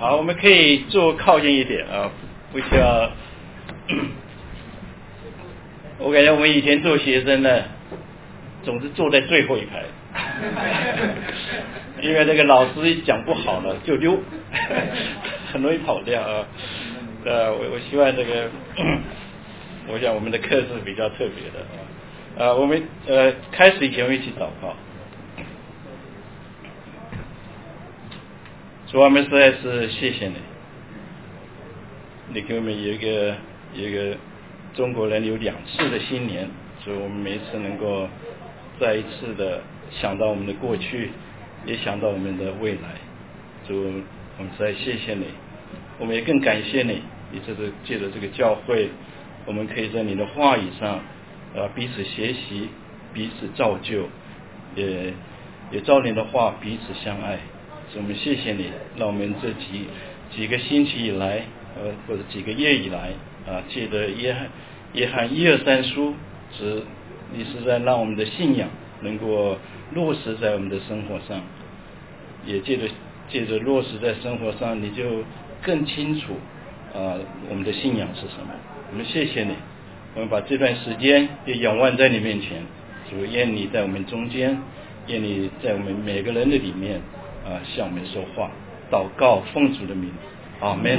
好，我们可以坐靠近一点啊，不需要。我感觉我们以前做学生呢，总是坐在最后一排，因为那个老师一讲不好了就溜，很容易跑掉啊。我希望这个，我想我们的课是比较特别的啊。我们开始以前我们一起祷告。主啊，我们实在是谢谢你，你给我们有一个中国人有2次的新年，所以我们每一次能够再一次的想到我们的过去，也想到我们的未来。主，我们实在谢谢你，我们也更感谢你，你借着这个教会，我们可以在你的话语上彼此学习，彼此造就，也照你的话彼此相爱。所以我们谢谢你，让我们这几个星期以来或者几个月以来借着约翰1、2、3书，你是在让我们的信仰能够落实在我们的生活上，也借着落实在生活上，你就更清楚我们的信仰是什么。我们谢谢你，我们把这段时间也仰望在你面前。主，愿你在我们中间，愿你在我们每个人的里面向我们说话。祷告奉主的名，阿们。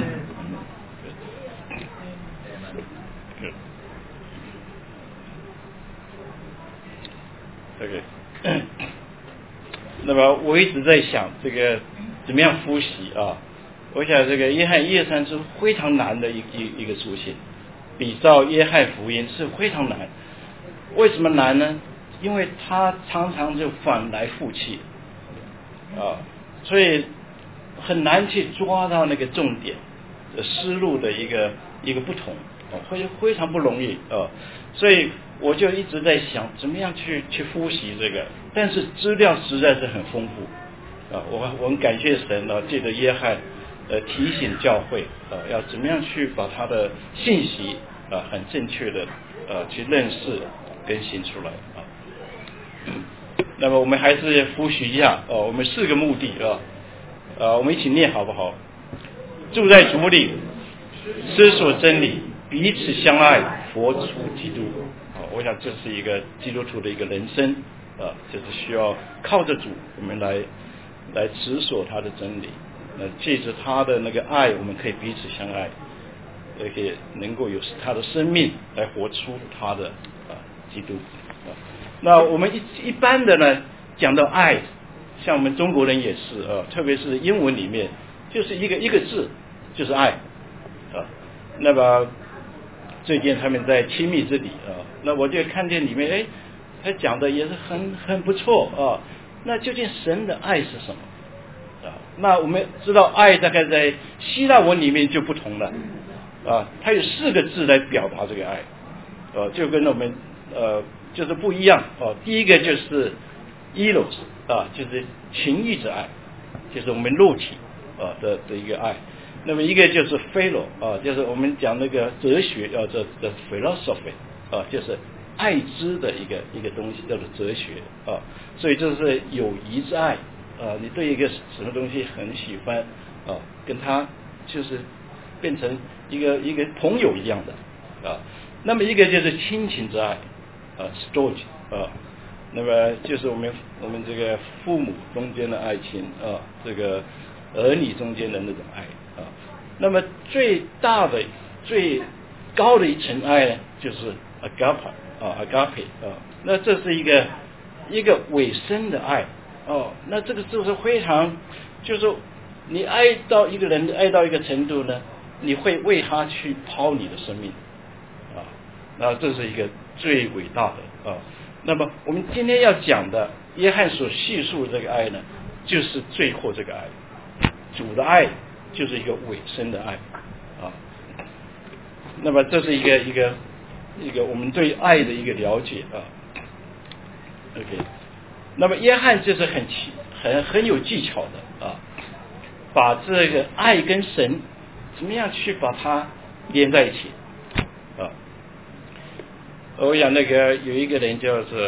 那么我一直在想这个怎么样复习啊？我想这个约翰1、2、3是非常难的一个书信，比照约翰福音是非常难。为什么难呢？因为他常常就反来覆去所以很难去抓到那个重点思路的一个不同非常不容易所以我就一直在想怎么样去复习这个，但是资料实在是很丰富我很感谢神借着约翰提醒教会要怎么样去把他的信息很正确的去认识跟行出来那么我们还是复习一下我们4个目的我们一起念好不好？住在主里，思索真理，彼此相爱，活出基督我想这是一个基督徒的一个人生就是需要靠着主，我们来思索他的真理，借着他的那个爱，我们可以彼此相爱，也可以能够有他的生命来活出他的基督那我们一般的呢，讲到爱，像我们中国人也是特别是英文里面，就是一个字，就是爱那么最近他们在亲密之礼那我就看见里面他讲的也是很不错那究竟神的爱是什么那我们知道爱大概在希腊文里面就不同了它有4个字来表达这个爱就跟我们就是不一样第一个就是 eros 就是情欲之爱，就是我们肉体的一个爱。那么一个就是 philo 就是我们讲那个哲学这 philosophy 就是爱之的一个东西叫做哲学所以这是友谊之爱你对一个什么东西很喜欢跟他就是变成一个朋友一样的那么一个就是亲情之爱storge 那么就是我们这个父母中间的爱情这个儿女中间的那种爱那么最大的最高的一层爱呢，就是 agape 那这是一个委身的爱那这个就是非常就是你爱到一个人爱到一个程度呢，你会为他去抛你的生命那这是一个最伟大的那么我们今天要讲的约翰所叙述的这个爱呢，就是最后这个爱，主的爱就是一个委身的爱那么这是一个我们对爱的一个了解OK 那么约翰就是很有技巧的把这个爱跟神怎么样去把它连在一起我想那个有一个人叫做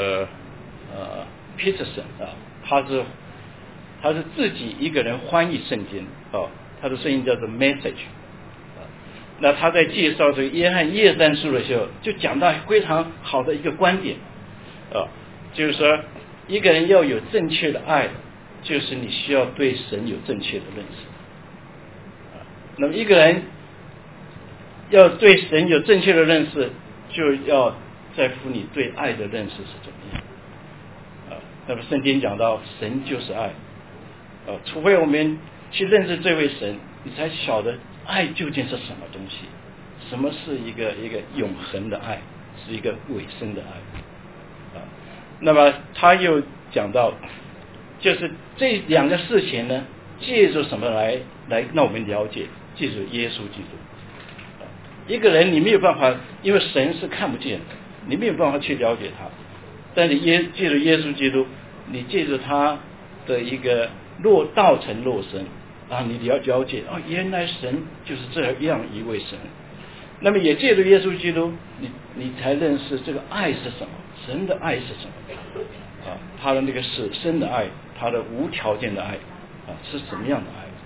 Peterson他是自己一个人翻译圣经他的圣经叫做 Message。那他在介绍这个约翰叶三书的时候，就讲到非常好的一个观点，就是说一个人要有正确的爱，就是你需要对神有正确的认识。那么一个人要对神有正确的认识，就要在乎你对爱的认识是怎么样。那么圣经讲到神就是爱，除非我们去认识这位神，你才晓得爱究竟是什么东西，什么是一个永恒的爱，是一个尾声的爱。那么他又讲到，就是这两个事情呢，借助什么来让我们了解，借助耶稣基督。一个人你没有办法，因为神是看不见的，你没有办法去了解他，但你借助耶稣基督，你借助他的一个道成肉身啊，你了解原来神就是这样一位神。那么也借助耶稣基督，你才认识这个爱是什么，神的爱是什么啊？他的那个是生的爱，他的无条件的爱啊，是什么样的爱？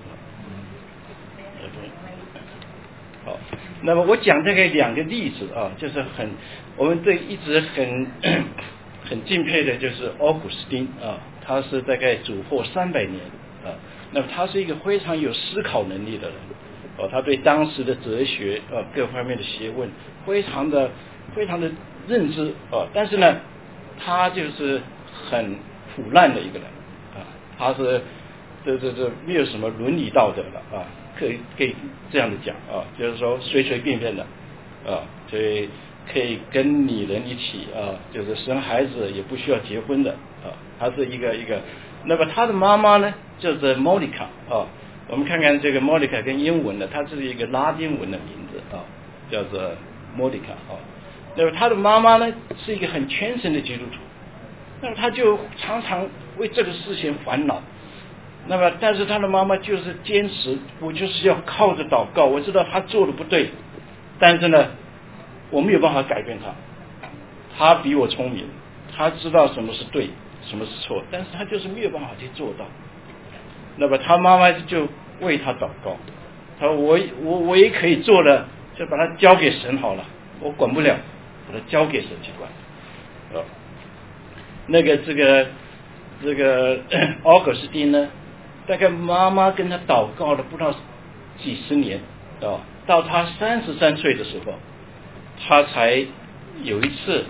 好，那么我讲这个两个例子啊，就是我们一直很敬佩的，就是奥古斯丁啊，他是大概主后300年啊，那么他是一个非常有思考能力的人他对当时的哲学各方面的学问非常的认知但是呢，他就是很腐烂的一个人啊，他是这没有什么伦理道德的啊。可以这样的讲就是说随随便便的所以可以跟女人一起就是生孩子也不需要结婚的他是一个。那么他的妈妈呢，就是 Monica 我们看看这个 Monica 跟英文的，它是一个拉丁文的名字叫做 Monica 那么他的妈妈呢，是一个很虔诚的基督徒，那么他就常常为这个事情烦恼。那么但是他的妈妈就是坚持，我就是要靠着祷告，我知道他做的不对，但是呢我没有办法改变他比我聪明，他知道什么是对什么是错，但是他就是没有办法去做到。那么他妈妈就为他祷告，他说我也可以做的，就把他交给神好了，我管不了，把他交给神去管那个这个奥古斯丁呢，大概妈妈跟他祷告了不知道几十年到他33岁的时候，他才有一次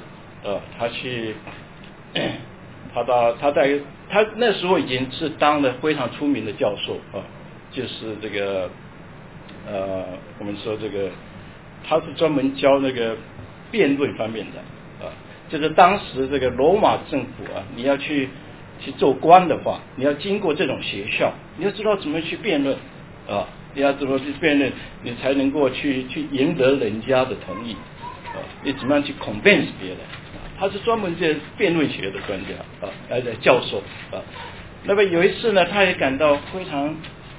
他那时候已经是当了非常出名的教授就是这个我们说这个他是专门教那个辩论方面的就是当时这个罗马政府你要去做官的话，你要经过这种学校，你要知道怎么去辩论你要怎么去辩论，你才能够去赢得人家的同意你怎么样去 convince 别人他是专门这辩论学的专家教授那么有一次呢，他也感到非常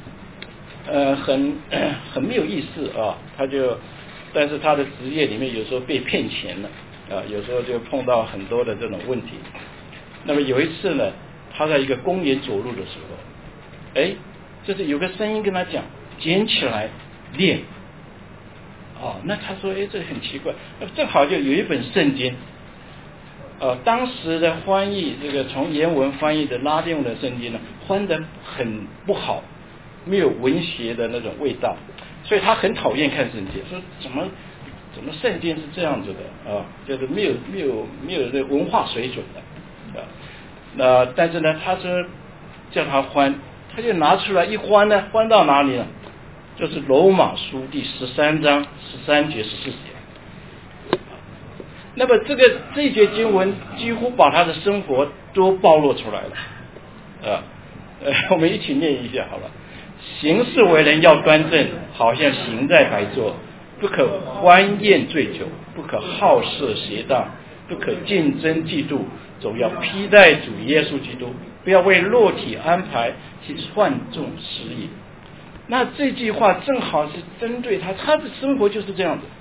很没有意思但是他的职业里面有时候被骗钱了有时候就碰到很多的这种问题。那么有一次呢，他在一个公园走路的时候就是有个声音跟他讲捡起来练那他说这很奇怪，正好就有一本圣经当时的翻译这个从原文翻译的拉丁文的圣经呢，翻得很不好，没有文学的那种味道，所以他很讨厌看圣经，说怎么圣经是这样子的就是没有这文化水准的但是呢，他说叫他翻，他就拿出来一翻呢，翻到哪里呢？就是罗马书第13章13节14节那么这一节经文几乎把他的生活都暴露出来了我们一起念一下好了。行事为人要端正，好像行在白昼，不可欢宴醉酒，不可好色邪荡，不可竞争嫉妒，总要披戴主耶稣基督，不要为肉体安排去放纵私欲。那这句话正好是针对他的生活就是这样子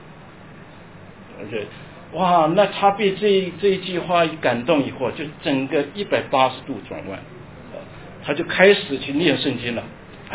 哇，那他被这一句话感动以后，就整个180度转弯他就开始去念圣经了。哎呀，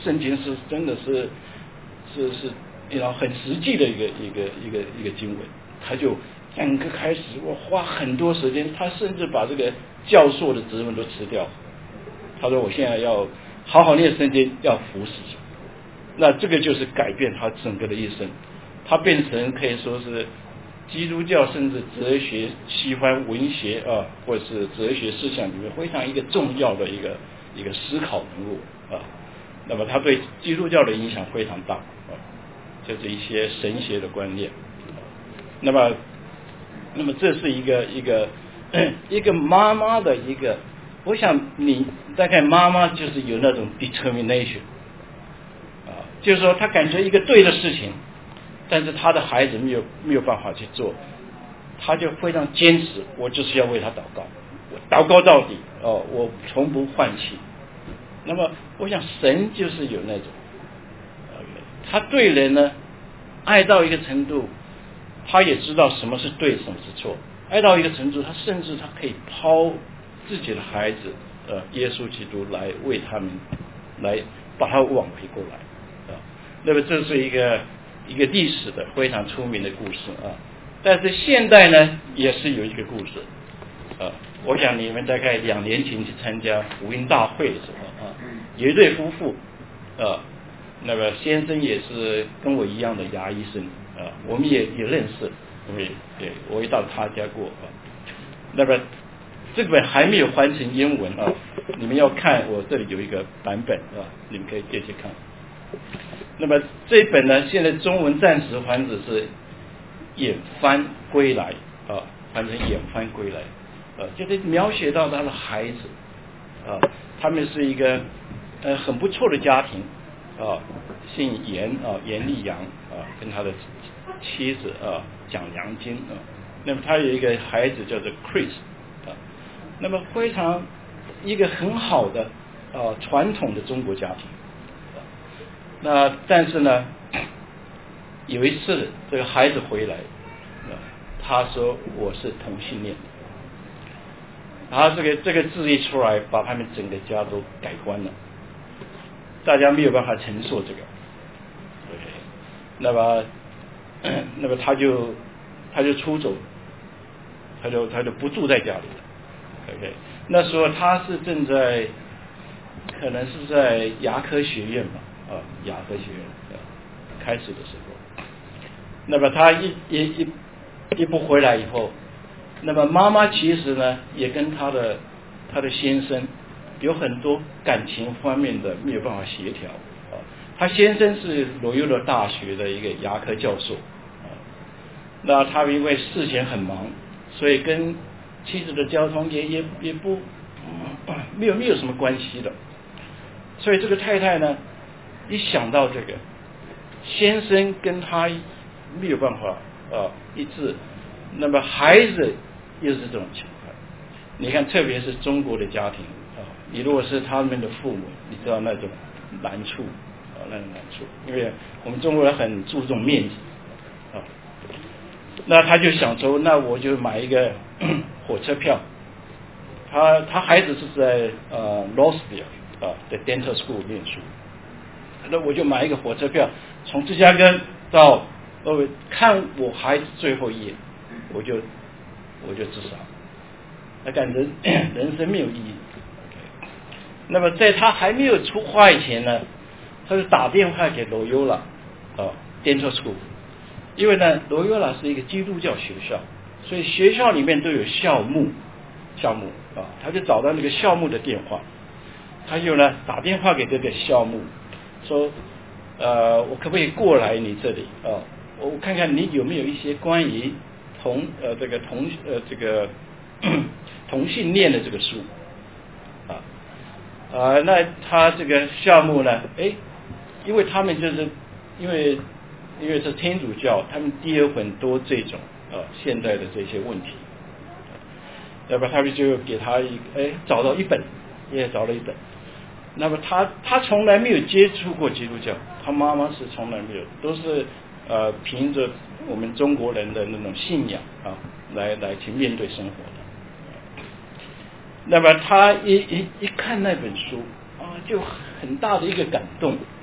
圣经是真的是很实际的一个经文，他就整个开始我花很多时间，他甚至把这个教授的职位都辞掉。他说我现在要好好念圣经，要服侍主。那这个就是改变他整个的一生，他变成可以说是基督教甚至哲学、西方文学啊，或者是哲学思想里面非常一个重要的一个思考人物啊。那么他对基督教的影响非常大啊，就是一些神学的观念。那么这是一个妈妈的一个，我想你大概妈妈就是有那种 determination 啊，就是说他感觉一个对的事情，但是他的孩子没有办法去做，他就非常坚持，我就是要为他祷告，我祷告到底哦，我从不放弃。那么我想神就是有那种他对人呢爱到一个程度，他也知道什么是对什么是错，爱到一个程度，他甚至他可以抛自己的孩子耶稣基督来为他们来把他挽回过来啊。那么这是一个历史的非常出名的故事啊。但是现代呢也是有一个故事啊，我想你们大概2年前去参加福音大会的时候啊，有一对夫妇那么先生也是跟我一样的牙医生啊，我们也认识，因为对我也到他家过啊。那么这本还没有翻成英文啊，你们要看我这里有一个版本啊，你们可以借去看。那么这一本呢，现在中文暂时翻的是远帆归来啊，翻成远帆归来就是描写到他的孩子啊，他们是一个很不错的家庭啊，姓严啊，严立阳啊，跟他的妻子啊蒋良金啊，那么他有一个孩子叫做 Chris 啊，那么非常一个很好的传统的中国家庭那但是呢，有一次这个孩子回来他说我是同性恋，然后这个字一出来，把他们整个家都改观了，大家没有办法承受这个。那么他就出走，他就不住在家里了。OK， 那时候他是正在可能是在牙科学院吧，牙科学院开始的时候，那么他一不回来以后，那么妈妈其实呢也跟他的先生有很多感情方面的没有办法协调他先生是罗优勒大学的一个牙科教授那他因为事情很忙，所以跟妻子的交通也不没有什么关系的。所以这个太太呢一想到这个先生跟他没有办法一致，那么孩子又是这种情况。你看特别是中国的家庭你如果是他们的父母，你知道那种难处那种难处，因为我们中国人很注重面子那他就想说，那我就买一个火车票。他孩子是在Rossville的 Dental School 念书，那我就买一个火车票，从芝加哥到看我孩子最后一眼，我就自杀，那感觉人生没有意义。那么在他还没有出发以前呢，他就打电话给罗优拉Dental School， 因为呢罗优拉是一个基督教学校，所以学校里面都有校牧他就找到那个校牧的电话，他就呢打电话给这个校牧说我可不可以过来你这里我看看你有没有一些关于同性恋的这个书那他这个项目呢因为他们就是因为是天主教，他们有很多这种现在的这些问题，要不他们就给他找到一本，也找了一本。那么他从来没有接触过基督教，他妈妈是从来没有，都是凭着我们中国人的那种信仰来去面对生活的。那么他一看那本书就很大的一个感动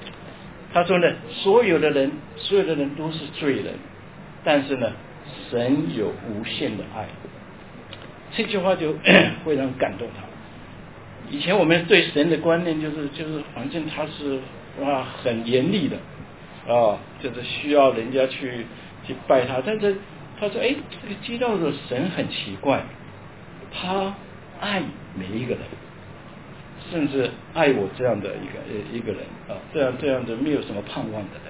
他说呢，所有的人都是罪人，但是呢，神有无限的爱。这句话就非常感动他。以前我们对神的观念就是反正他是很严厉的就是需要人家去拜他。但是他说这个基督的神很奇怪，他爱每一个人，甚至爱我这样的一个人这样的没有什么盼望的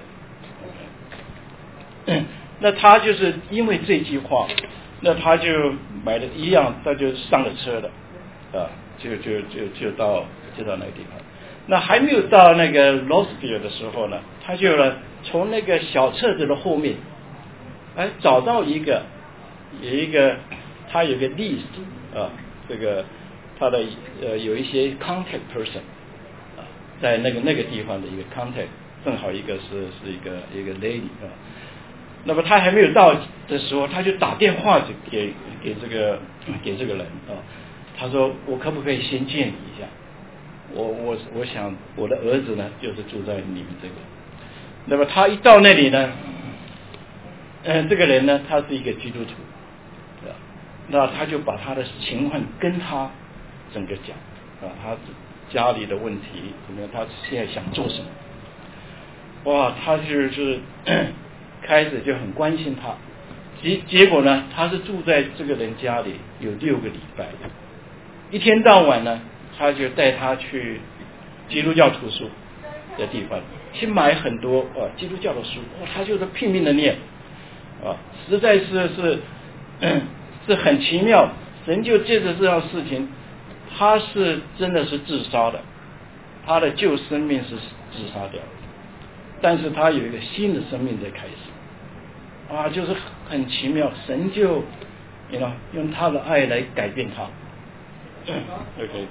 人。那他就是因为这句话，那他就买了一样，他就上了车了就到那个地方。那还没有到那个 Rossville 的时候呢，他就从那个小册子的后面找到有一个他有个 list 这个他的有一些 contact person 在那个地方的一个 contact， 正好一个是一个 lady 那么他还没有到的时候，他就打电话给这个人他说我可不可以先见你一下？我想我的儿子呢就是住在你们这个。那么他一到那里呢，这个人呢他是一个基督徒，那他就把他的情况跟他整个讲他家里的问题怎么样，他现在想做什么。他就是开始就很关心他。结果呢，他是住在这个人家里有6个礼拜，一天到晚呢，他就带他去基督教图书的地方去买很多基督教的书，他就是拼命的念实在是很奇妙。神就借着这样的事情，他是真的是自杀的，他的旧生命是自杀掉，但是他有一个新的生命在开始就是很奇妙。神就用他的爱来改变他。OK，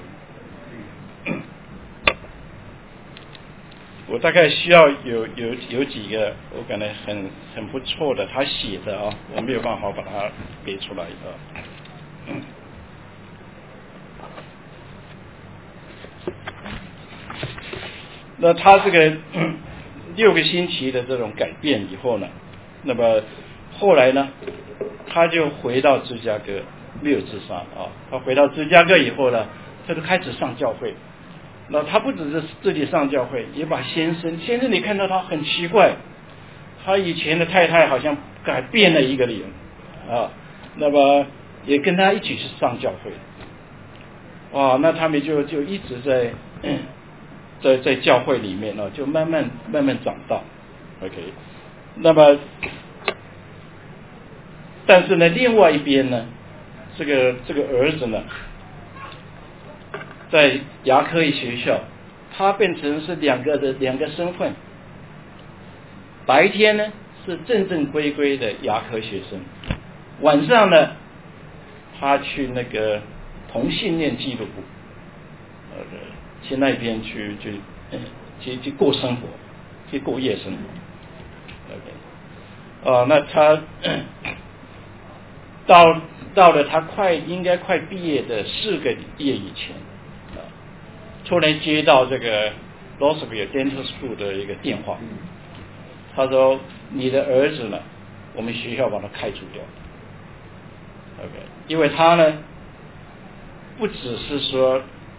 我大概需要有几个我感觉很不错的他写的我没有办法把它给出来那他这个6个星期的这种改变以后呢，那么后来呢，他就回到芝加哥，没有自杀他回到芝加哥以后呢，他就开始上教会。那他不只是自己上教会，也把先生你看到他很奇怪，他以前的太太好像改变了一个人那么也跟他一起去上教会。那他们就一直在教会里面就慢慢长大。 OK， 那么但是呢，另外一边呢，这个儿子呢，在牙科学校，他变成是两个身份。白天呢是正规的牙科学生，晚上呢他去那个同性恋纪录部去那边去过生活，去过夜生活。那他到了他应该快毕业的4个月以前突然接到这个 Rossville Dental School 的一个电话，他说你的儿子呢，我们学校把他开除掉。OK， 因为他呢不只是说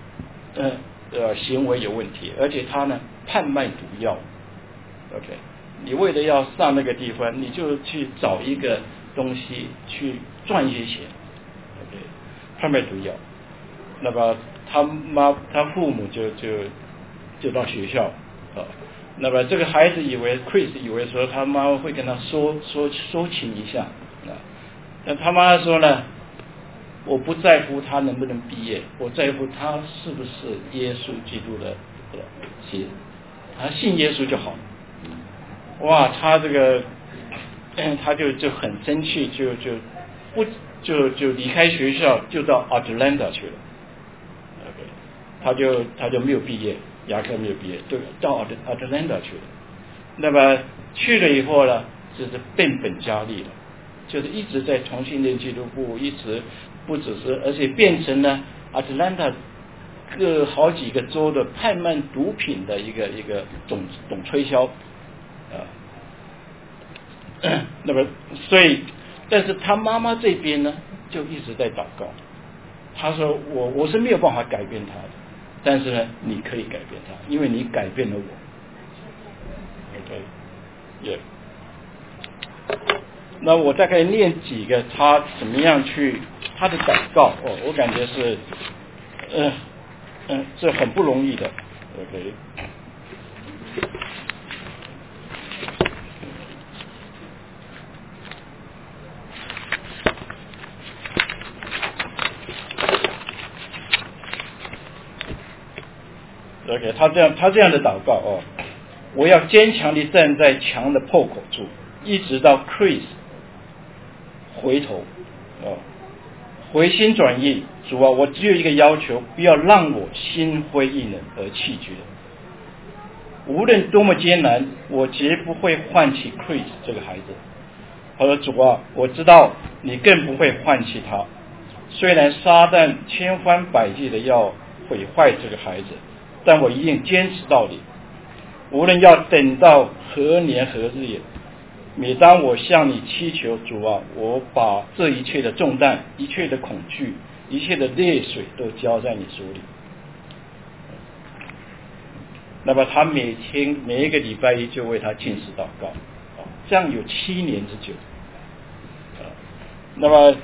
行为有问题，而且他呢贩卖毒药。OK， 你为了要上那个地方，你就去找一个东西去赚一些钱。OK， 贩卖毒药。那么他父母就到学校那么这个孩子Chris 以为说他妈会跟他说情一下但他妈说呢，我不在乎他能不能毕业，我在乎他是不是耶稣基督的信，他信耶稣就好。哇，他这个他就很生气，就离开学校，就到 Atlanta 去了。OK， 他就没有毕业，牙科没有毕业，就到 Atlanta 去了。那么去了以后呢，就是变本加厉了，就是一直在同性恋纪录部，一直不只是，而且变成了 Atlanta 好几个州的贩卖毒品的一个总推销那么所以，但是他妈妈这边呢，就一直在祷告。他说我是没有办法改变他的，但是呢，你可以改变他，因为你改变了我。OK， 那我大概念几个他怎么样去他的祷告我感觉是这很不容易的。OK。OK， 他这样的祷告我要坚强地站在墙的破口处，一直到 Chris 回头回心转意。主啊，我只有一个要求，不要让我心灰意冷而弃绝。无论多么艰难，我绝不会唤起 Chris 这个孩子。他说主啊，我知道你更不会唤起他，虽然撒旦千方百计的要毁坏这个孩子，但我一定坚持到底，无论要等到何年何日也。每当我向你祈求，主啊，我把这一切的重担、一切的恐惧、一切的泪水都交在你手里。那么他每一个礼拜一就为他禁食祷告这样有7年之久那么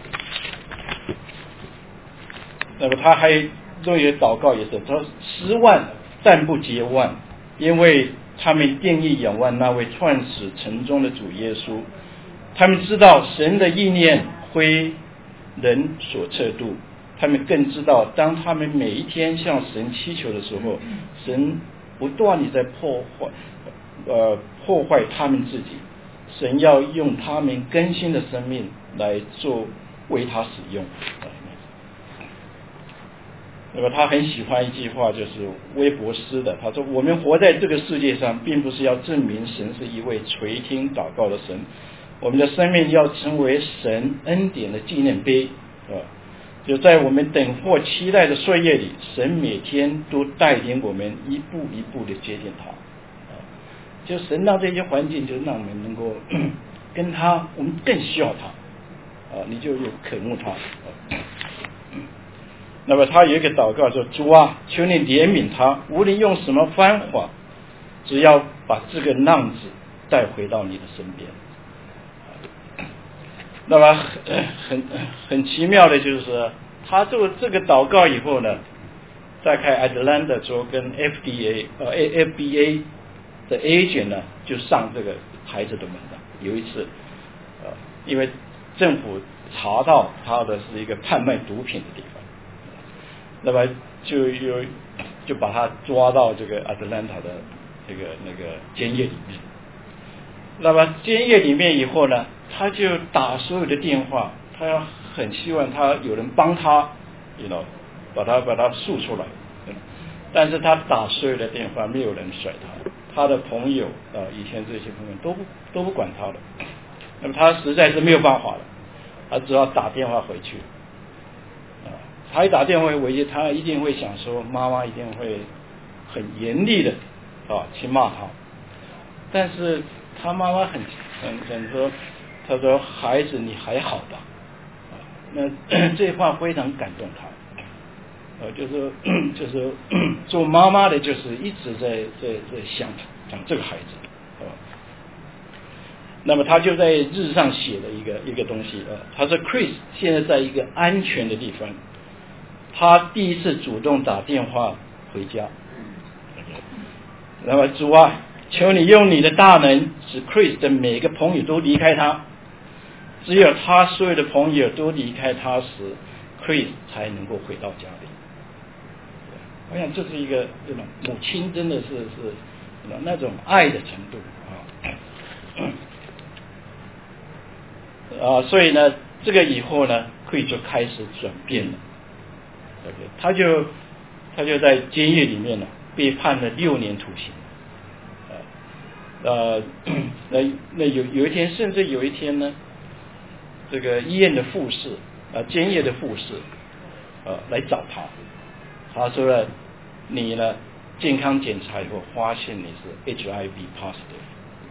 他还都有祷告，也是说10万但不结万，因为他们定义仰望那位创始成终的主耶稣。他们知道神的意念非人所测度，他们更知道当他们每一天向神祈求的时候，神不断地在破坏他们自己，神要用他们更新的生命来为他使用。那么他很喜欢一句话，就是威博斯的，他说我们活在这个世界上并不是要证明神是一位垂听祷告的神，我们的生命要成为神恩典的纪念碑就在我们等候期待的岁月里，神每天都带领我们一步一步的接近他就神让这些环境就让我们能够跟他，我们更需要他你就有渴慕他那么他有一个祷告说，主啊，求你怜悯他，无论用什么方法，只要把这个浪子带回到你的身边。那么很奇妙的就是他做这个祷告以后呢，在开 Atlanta 州跟 FBA 的 agent 呢就上这个孩子的门了。有一次因为政府查到他的是一个贩卖毒品的地方，那么就把他抓到这个 Atlanta 的那个监狱里面。那么监狱里面以后呢，他就打所有的电话，他要很希望他有人帮他把他诉出来，但是他打所有的电话，没有人甩他的朋友以前这些朋友都不管他了。那么他实在是没有办法了，他只好打电话回去他一打电话回去，他一定会想说妈妈一定会很严厉的去骂他，但是他妈妈很说，他说孩子你还好吧那这话非常感动他就是做妈妈的就是一直在想这个孩子那么他就在日上写了一个东西他说 Chris 现在在一个安全的地方，他第一次主动打电话回家。那么主啊，求你用你的大能使 Chris 的每个朋友都离开他，只有他所有的朋友都离开他时， Chris 才能够回到家里。我想这是一个母亲真的是那种爱的程度所以呢这个以后呢 Chris 就开始转变了。他就在监狱里面呢被判了6年徒刑那有一天，甚至有一天呢，这个医院的护士监狱的护士来找他他说了，你呢健康检查以后发现你是 HIV positive，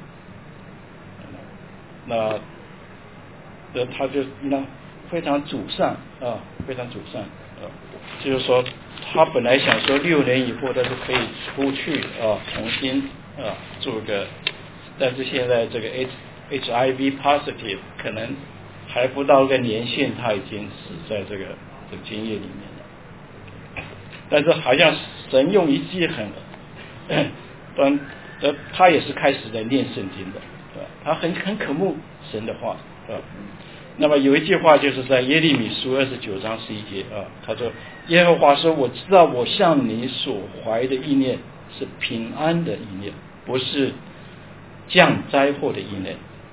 那他就非常沮丧非常沮丧就是说他本来想说6年以后他就可以出去重新做个，但是现在这个 HIV positive 可能还不到个年限，他已经死在这个精液里面了。但是好像神用一句他也是开始在念圣经的，他很渴慕神的话那么有一句话就是在耶利米书29章11节他说耶和华说，我知道我向你所怀的意念是平安的意念，不是降灾祸的意念，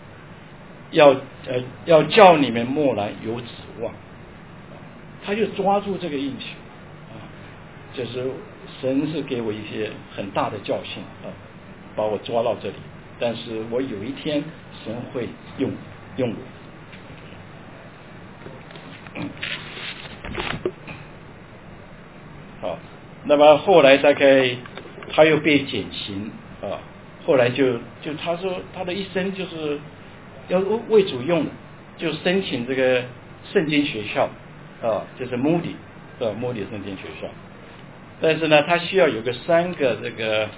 要叫你们末来有指望。他就抓住这个应许就是神是给我一些很大的教训把我抓到这里，但是我有一天神会用我。好，那么后来大概他又被减刑后来就他说他的一生就是要为主用的，就申请这个圣经学校就是 Moody 圣经学校，但是呢他需要有个3个这个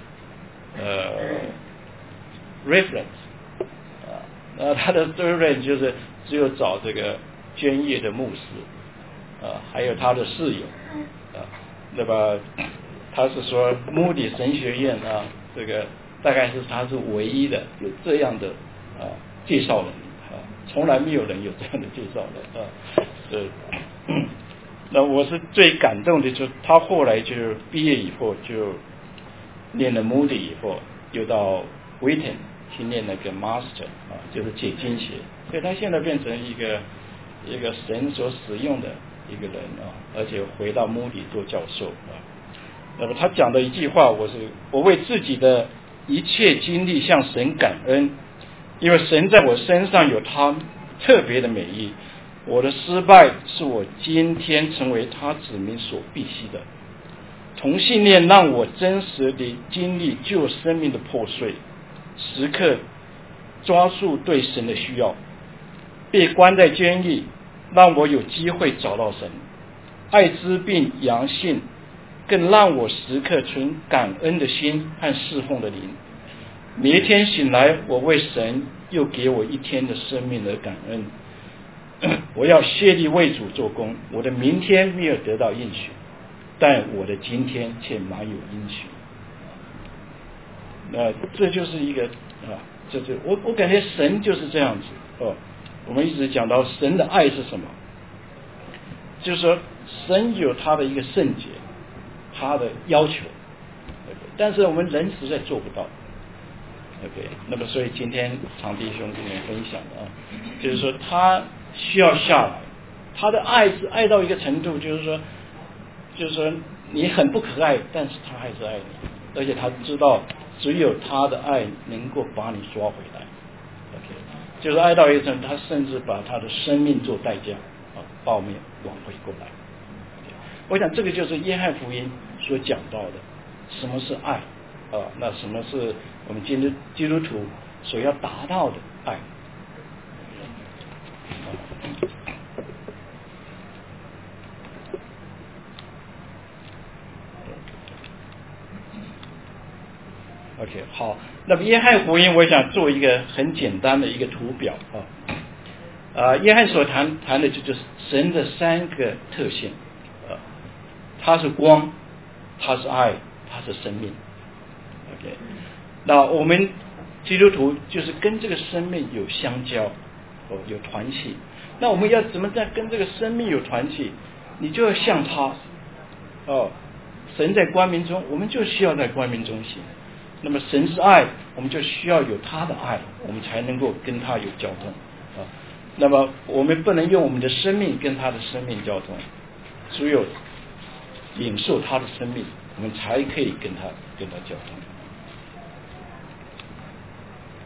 reference他的 reference 就是只有找这个捐业的牧师还有他的室友那么他是说 Moody 神学院这个大概是他是唯一的有这样的介绍人从来没有人有这样的介绍人那我是最感动的，就是他后来就毕业以后就念了 Moody 以后，又到 Wheaton 去念那个 Master 就是解经学，所以他现在变成一个神所使用的一个人而且回到 Moody 做教授那么他讲的一句话，我为自己的一切经历向神感恩，因为神在我身上有他特别的美意，我的失败是我今天成为他子民所必须的。同性恋让我真实地经历旧生命的破碎，时刻抓住对神的需要。被关在监狱让我有机会找到神，艾滋病阳性更让我时刻存感恩的心和侍奉的灵。每一天醒来，我为神又给我一天的生命而感恩。我要竭力为主做工，我的明天没有得到应许，但我的今天却满有应许。这就是一个就是我感觉神就是这样子我们一直讲到神的爱是什么，就是说神有他的一个圣洁，他的要求但是我们人实在做不到那么所以今天常弟兄跟我们分享的就是说他需要下来，他的爱是爱到一个程度，就是说你很不可爱，但是他还是爱你，而且他知道只有他的爱能够把你抓回来就是爱到一层，他甚至把他的生命做代价把我们挽回过来我想这个就是约翰福音所讲到的什么是爱那什么是我们基督徒所要达到的爱OK 好，那么约翰福音我想做一个很简单的一个图表约翰所谈的就是神的3个特性他是光，他是爱，他是生命OK 那我们基督徒就是跟这个生命有相交有团契，那我们要怎么在跟这个生命有团契，你就要像他神在光明中，我们就需要在光明中行，那么神是爱，我们就需要有他的爱，我们才能够跟他有交通那么我们不能用我们的生命跟他的生命交通，只有领受他的生命，我们才可以跟他交通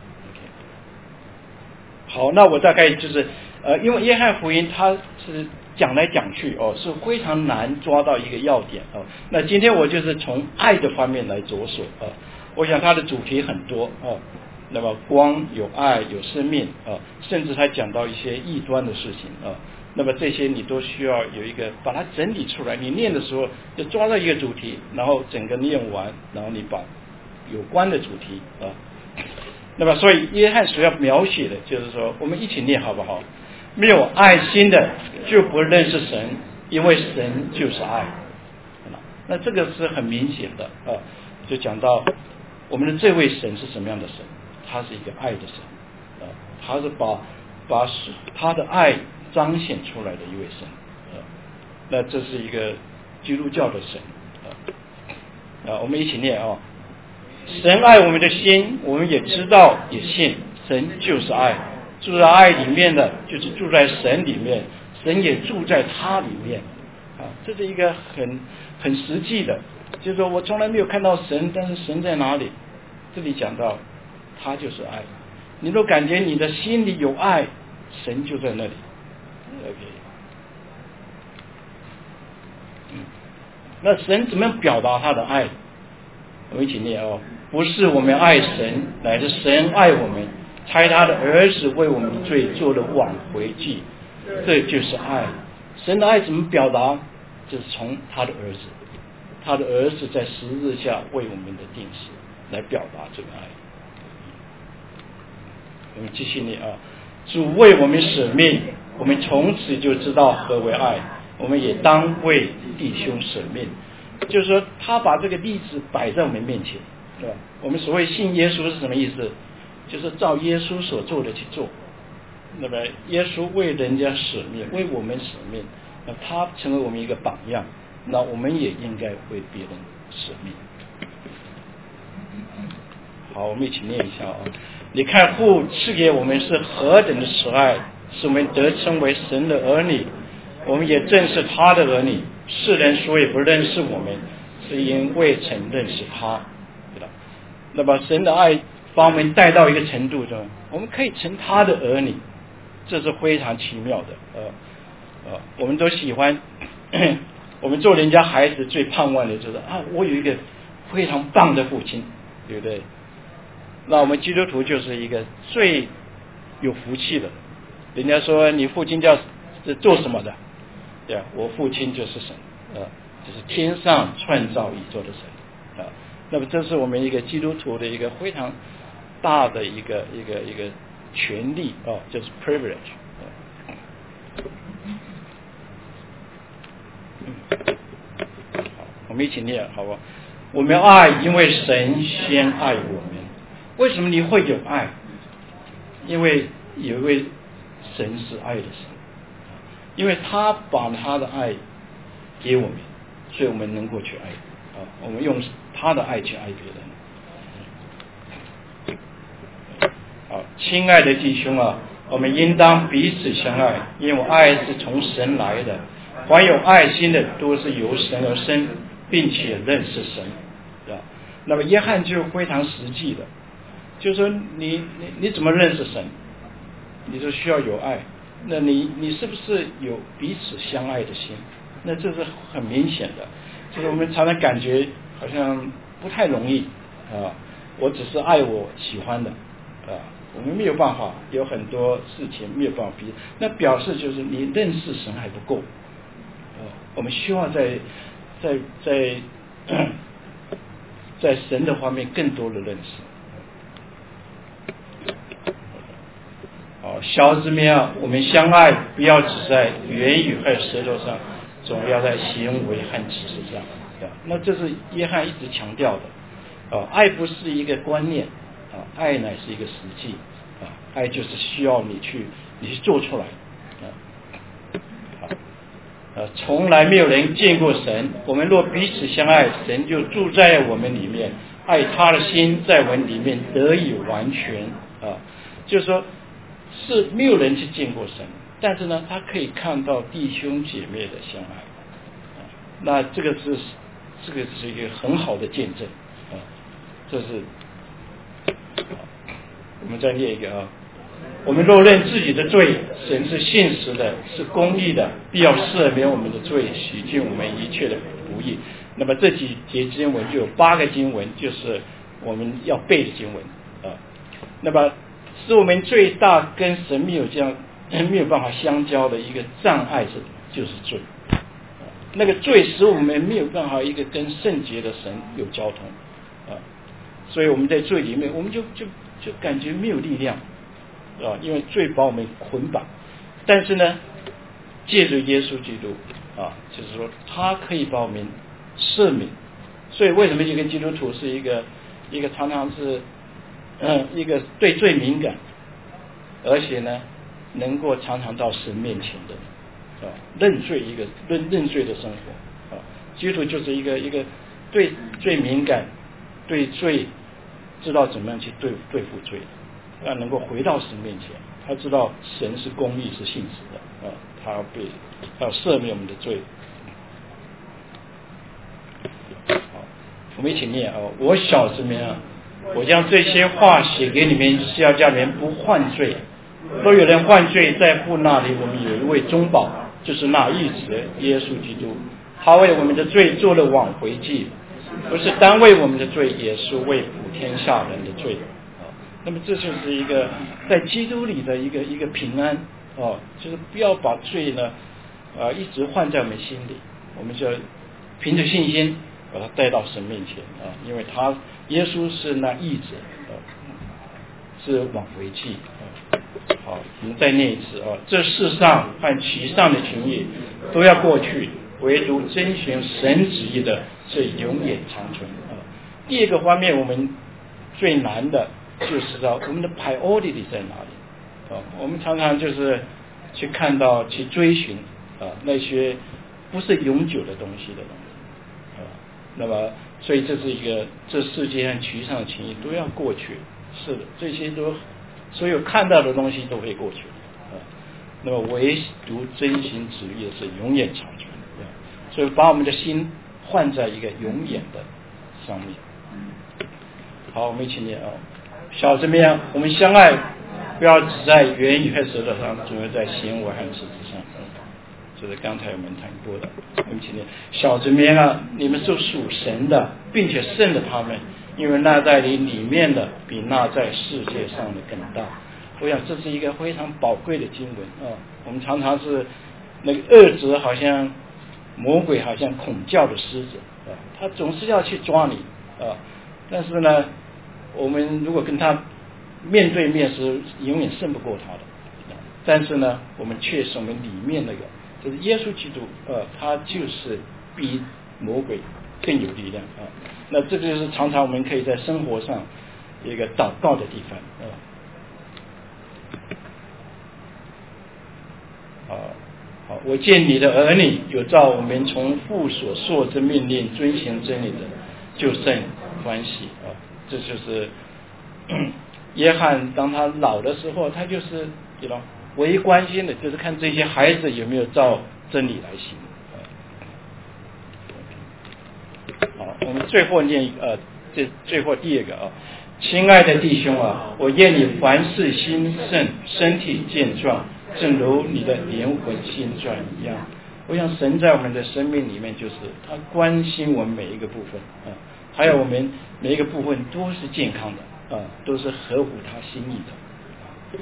好，那我大概就是因为约翰福音它是讲来讲去是非常难抓到一个要点那今天我就是从爱的方面来着手我想它的主题很多那么光有爱有生命甚至还讲到一些异端的事情那么这些你都需要有一个把它整理出来，你念的时候就抓到一个主题，然后整个念完，然后你把有关的主题那么所以约翰所要描写的就是说，我们一起念好不好？没有爱心的就不认识神，因为神就是爱。那这个是很明显的就讲到我们的这位神是什么样的神？他是一个爱的神他是把他的爱彰显出来的一位神那这是一个基督教的神我们一起念神爱我们的心，我们也知道也信，神就是爱，住在爱里面的就是住在神里面，神也住在他里面这是一个很实际的，就是说我从来没有看到神，但是神在哪里？这里讲到他就是爱，你都感觉你的心里有爱，神就在那里。OK，那神怎么样表达他的爱？我们一起念不是我们爱神，乃是神爱我们，差他的儿子为我们罪做了挽回祭，这就是爱。神的爱怎么表达？就是从他的儿子，他的儿子在十字架为我们的定死来表达这个爱。我们继续念主为我们舍命，我们从此就知道何为爱，我们也当为弟兄舍命。就是说他把这个例子摆在我们面前，对吧？我们所谓信耶稣是什么意思？就是照耶稣所做的去做。那么耶稣为人家舍命，为我们舍命，那他成为我们一个榜样，那我们也应该为别人舍命。好，我们一起念一下你看父赐给我们是何等的慈爱，使我们得称为神的儿女，我们也正是他的儿女。世人所以不认识我们，是因未曾认识他，对吧？那么神的爱把我们带到一个程度中，我们可以成他的儿女，这是非常奇妙的我们都喜欢我们做人家孩子最盼望的就是我有一个非常棒的父亲，对不对？那我们基督徒就是一个最有福气的。人家说你父亲是做什么的？对啊，我父亲就是神就是天上创造宇宙的神那么这是我们一个基督徒的一个非常大的一个权利就是 privilege 好，我们一起念好不好？我们爱，因为神先爱我们。为什么你会有爱？因为有一位神是爱的神，因为他把他的爱给我们，所以我们能够去爱我们用他的爱去爱别人。好，亲爱的弟兄我们应当彼此相爱，因为爱是从神来的，凡有爱心的都是由神而生，并且认识神那么约翰就非常实际的，就是说你怎么认识神？你就需要有爱。那你是不是有彼此相爱的心？那这是很明显的，就是我们常常感觉好像不太容易我只是爱我喜欢的我们没有办法，有很多事情没有办法比，那表示就是你认识神还不够我们需要在神的方面更多的认识小子们我们相爱，不要只在言语和舌头上，总要在行为和知识上那这是约翰一直强调的爱不是一个观念爱乃是一个实际爱就是需要你去做出来从来没有人见过神，我们若彼此相爱，神就住在我们里面，爱他的心在我们里面得以完全就是说是没有人去见过神，但是呢他可以看到弟兄姐妹的相爱那这个是一个很好的见证这是我们再念一个我们若认自己的罪，神是信实的，是公义的，必要赦免我们的罪，洗净我们一切的不义。那么这几节经文就有8个经文，就是我们要背的经文啊。那么使我们最大跟神没有办法相交的一个障碍就是罪。那个罪使我们没有办法一个跟圣洁的神有交通啊，所以我们在罪里面，我们就感觉没有力量啊，因为罪把我们捆绑。但是呢，借着耶稣基督啊，就是说他可以把我们赦免。所以为什么一个基督徒是一个常常是一个对罪敏感，而且呢能够常常到神面前的认罪认罪的生活啊，基督徒就是一个对罪敏感，对罪知道怎么样去对付罪，能够回到神面前，他知道神是公义是信实的啊，他要赦免我们的罪。好，我们一起念啊！我小子们啊，我将这些话写给你们，是要叫你们不犯罪。若有人犯罪，在父那里我们有一位中保，就是那义子耶稣基督，他为我们的罪做了挽回祭，不是单为我们的罪，也是为普天下人的罪。那么这就是一个在基督里的一个平安就是不要把罪呢一直换在我们心里，我们就凭着信心把它带到神面前因为他耶稣是那义子是挽回祭好，我们再念一次这世上和其上的情谊都要过去，唯独遵循神旨意的是永远长存第二个方面，我们最难的就是知道我们的 priority 在哪里我们常常就是去看到去追寻那些不是永久的东西那么所以这是一个这世界上其上的情谊都要过去，是的，这些都所有看到的东西都会过去那么唯独遵行旨意的是永远长存所以把我们的心换在一个永远的上面。好，我们一起念小子们，我们相爱，不要只在言语和舌头上，总要在行为和实质上这是刚才我们谈过的。我们一起念小子们你们是属神的，并且胜了他们，因为那在你里面的比那在世界上的更大。我想这是一个非常宝贵的经文我们常常是那个恶者好像魔鬼好像恐叫的狮子他总是要去抓你但是呢我们如果跟他面对面是永远胜不过他的但是呢我们确实我们里面那个就是耶稣基督他就是比魔鬼更有力量那这个就是常常我们可以在生活上一个祷告的地方好，我见你的儿女有照我们从父所受之命令遵行真理的，就甚欢喜这就是约翰当他老的时候，他就是唯一关心的就是看这些孩子有没有照真理来行好，我们最后念最后第二个亲爱的弟兄我愿你凡事兴盛，身体健壮，正如你的灵魂兴壮一样。我想神在我们的生命里面，就是他关心我们每一个部分还有我们每一个部分都是健康的都是合乎他心意的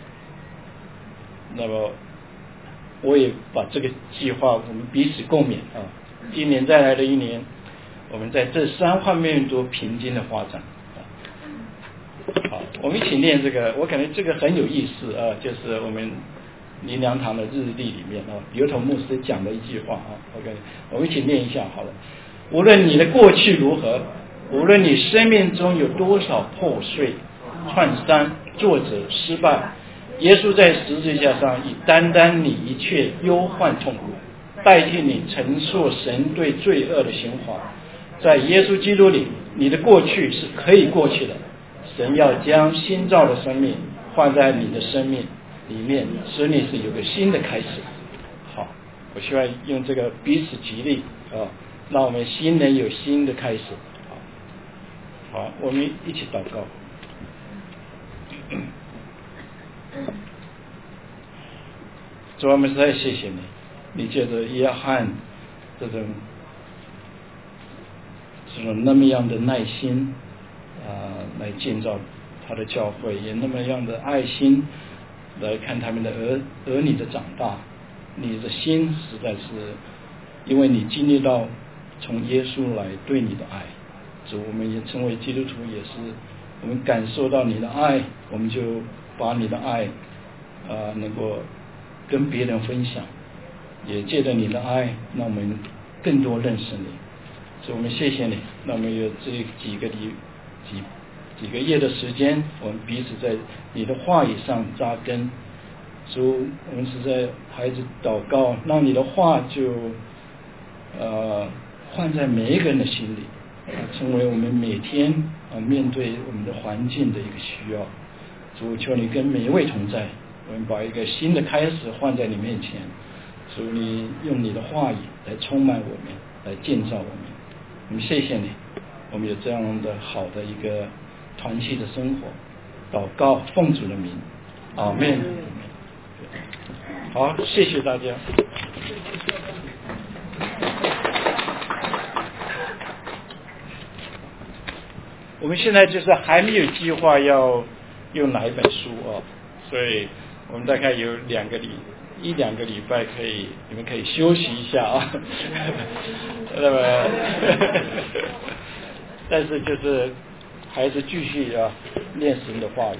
那么我也把这个计划我们彼此共勉今年再来的一年，我们在这3方面都平均的发展好，我们一起念这个，我感觉这个很有意思就是我们林良堂的日历里面刘头牧师讲的一句话OK， 我们一起念一下好了。无论你的过去如何，无论你生命中有多少破碎、创伤、挫折、失败，耶稣在十字架上已担当你一切忧患痛苦，代替你承受神对罪恶的刑罚。在耶稣基督里，你的过去是可以过去的，神要将新造的生命放在你的生命里面，使你是有个新的开始。好，我希望用这个彼此激励让我们新人有新的开始好，我们一起祷告主，我们实在谢谢你，你借着约翰这种那么样的耐心来建造他的教会，也那么样的爱心来看他们的儿女的长大。你的心实在是，因为你经历到从耶稣来对你的爱，主，我们也成为基督徒，也是我们感受到你的爱，我们就把你的爱能够跟别人分享，也借着你的爱让我们更多认识你。所以我们谢谢你，那我们有这几个月的时间，我们彼此在你的话语上扎根。主，我们是在孩子祷告，让你的话就换在每一个人的心里，成为我们每天面对我们的环境的一个需要。主，求你跟每一位同在，我们把一个新的开始换在你面前。主，你用你的话语来充满我们，来建造我们。我们谢谢你，我们有这样的好的一个团契的生活。祷告奉主的名，阿们。好，谢谢大家。我们现在就是还没有计划要用哪一本书所以我们大概有一两个礼拜你们可以休息一下那么但是就是还是继续练神的话语。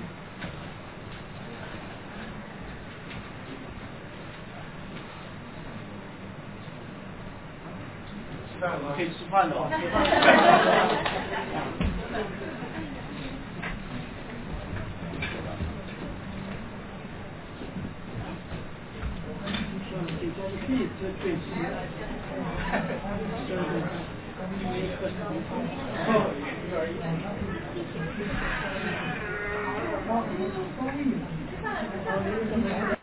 我们可以吃饭了